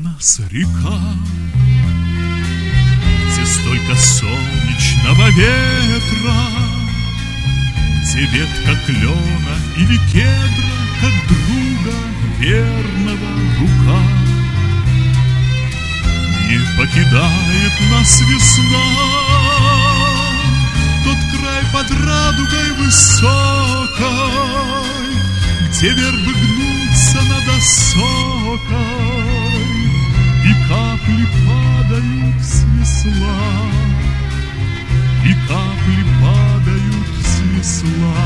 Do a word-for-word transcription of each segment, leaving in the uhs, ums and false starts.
нас река, где столько солнечного ветра, где ветка клена или кедра, как друга верного рука. Не покидает нас весна, тот край под радугой высокой, где вербы гнутся над осокой, и капли падают с весла, и капли падают с весла.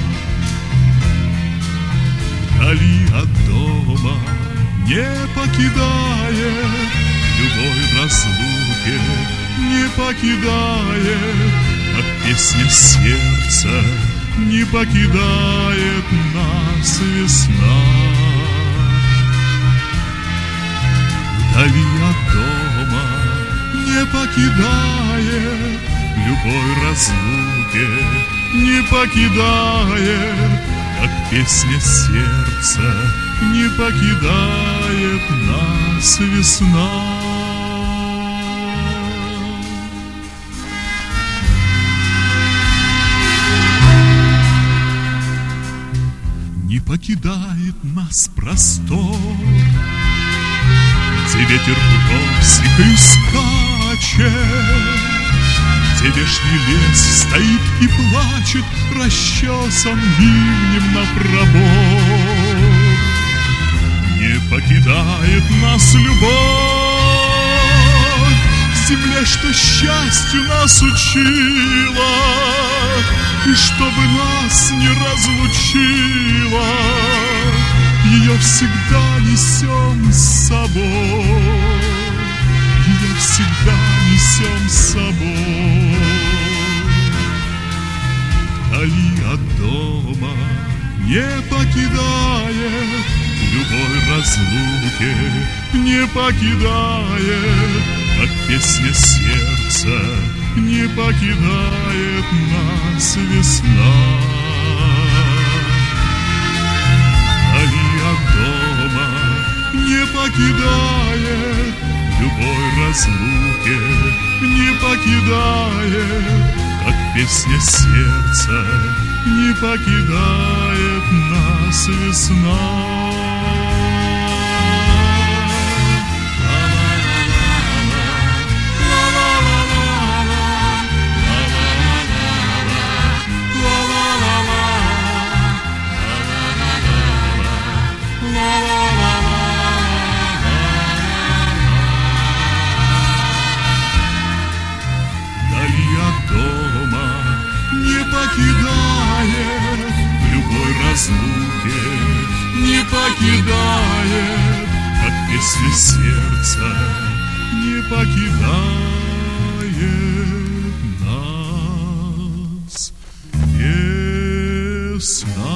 Вдали от дома не покидает, любой разлуке не покидает, как песня сердца не покидает нас весна. Вдали от дома не покидает, любой разлуке не покидает, как песня сердца не покидает нас весна. Не покидает нас простор, где ветер бросикою скачет, где вешний лес стоит и плачет, расчесан ливнем на пробор. Не покидает нас любовь к земле, что счастью нас учила, и чтобы нас не разлучила, ее всегда несем с собой, ее всегда несем с собой. Вдали от дома не покидает, любой разлуке не покидает, как песня сердца не покидает нас весна. Вдали от дома не покидает, любой разлуке не покидает, как песня сердца не покидает нас весна. Покидает, в любой разлуке не покидает, как песня сердца не покидает нас весна.